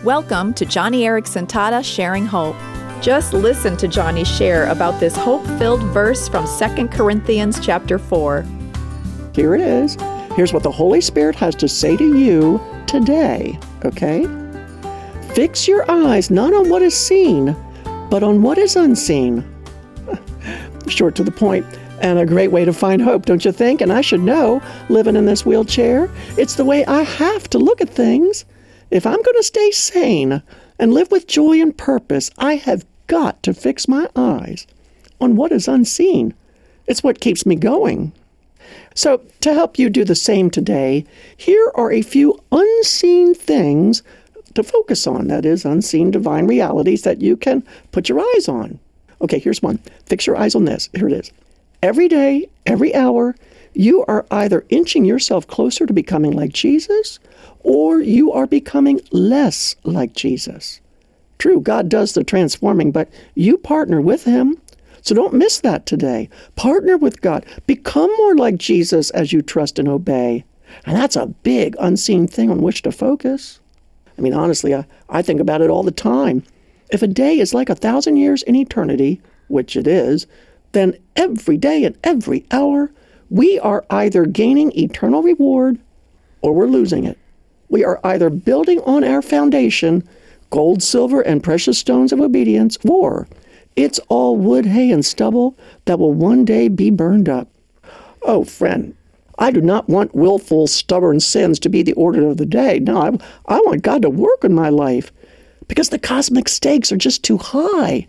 Welcome to Joni Eareckson Tada Sharing Hope. Just listen to Joni share about this hope-filled verse from 2 Corinthians chapter 4. Here it is. Here's what the Holy Spirit has to say to you today, okay? Fix your eyes not on what is seen, but on what is unseen. Short to the point, and a great way to find hope, don't you think? And I should know, living in this wheelchair, it's the way I have to look at things. If I'm going to stay sane and live with joy and purpose, I have got to fix my eyes on what is unseen. It's what keeps me going. So, to help you do the same today, here are a few unseen things to focus on. That is, unseen divine realities that you can put your eyes on. Okay, here's one. Fix your eyes on this. Here it is. Every day, every hour, you are either inching yourself closer to becoming like Jesus, or you are becoming less like Jesus. True, God does the transforming, but you partner with Him. So don't miss that today. Partner with God. Become more like Jesus as you trust and obey. And that's a big unseen thing on which to focus. I mean, honestly, I think about it all the time. If a day is like 1,000 years in eternity, which it is, then every day and every hour, we are either gaining eternal reward or we're losing it. We are either building on our foundation, gold, silver, and precious stones of obedience, or it's all wood, hay, and stubble that will one day be burned up. Oh, friend, I do not want willful, stubborn sins to be the order of the day. No, I want God to work in my life because the cosmic stakes are just too high.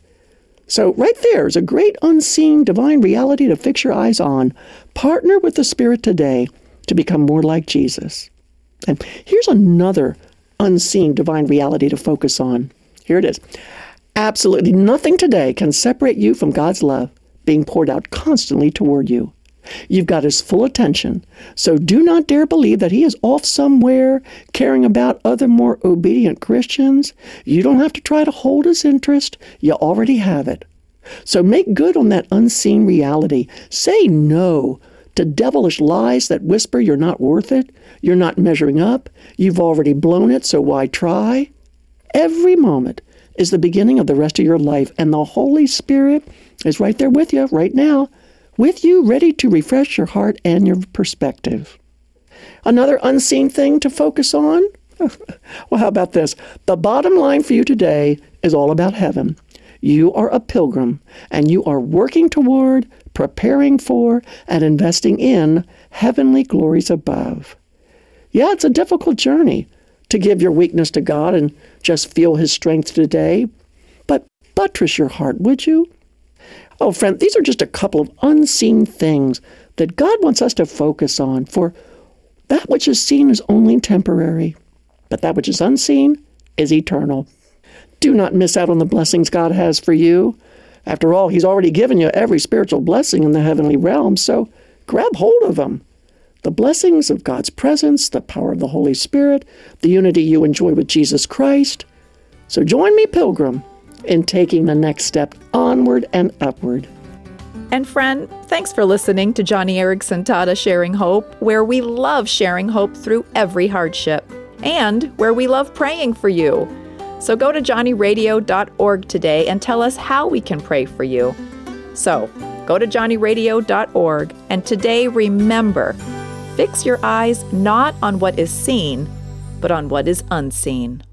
So right there is a great unseen divine reality to fix your eyes on. Partner with the Spirit today to become more like Jesus. And here's another unseen divine reality to focus on. Here it is. Absolutely nothing today can separate you from God's love being poured out constantly toward you. You've got His full attention, so do not dare believe that He is off somewhere caring about other more obedient Christians. You don't have to try to hold His interest. You already have it. So make good on that unseen reality. Say no to devilish lies that whisper you're not worth it, you're not measuring up, you've already blown it, so why try? Every moment is the beginning of the rest of your life, and the Holy Spirit is right there with you right now, with you, ready to refresh your heart and your perspective. Another unseen thing to focus on? Well, how about this? The bottom line for you today is all about heaven. You are a pilgrim, and you are working toward, preparing for, and investing in heavenly glories above. Yeah, it's a difficult journey to give your weakness to God and just feel His strength today. But buttress your heart, would you? Oh, friend, these are just a couple of unseen things that God wants us to focus on, for that which is seen is only temporary, but that which is unseen is eternal. Do not miss out on the blessings God has for you. After all, He's already given you every spiritual blessing in the heavenly realm, so grab hold of them. The blessings of God's presence, the power of the Holy Spirit, the unity you enjoy with Jesus Christ. So join me, pilgrim, in taking the next step onward and upward. And friend, thanks for listening to Joni Eareckson Tada Sharing Hope, where we love sharing hope through every hardship, and where we love praying for you. So go to johnnyradio.org today and tell us how we can pray for you. So go to johnnyradio.org, and today remember, fix your eyes not on what is seen, but on what is unseen.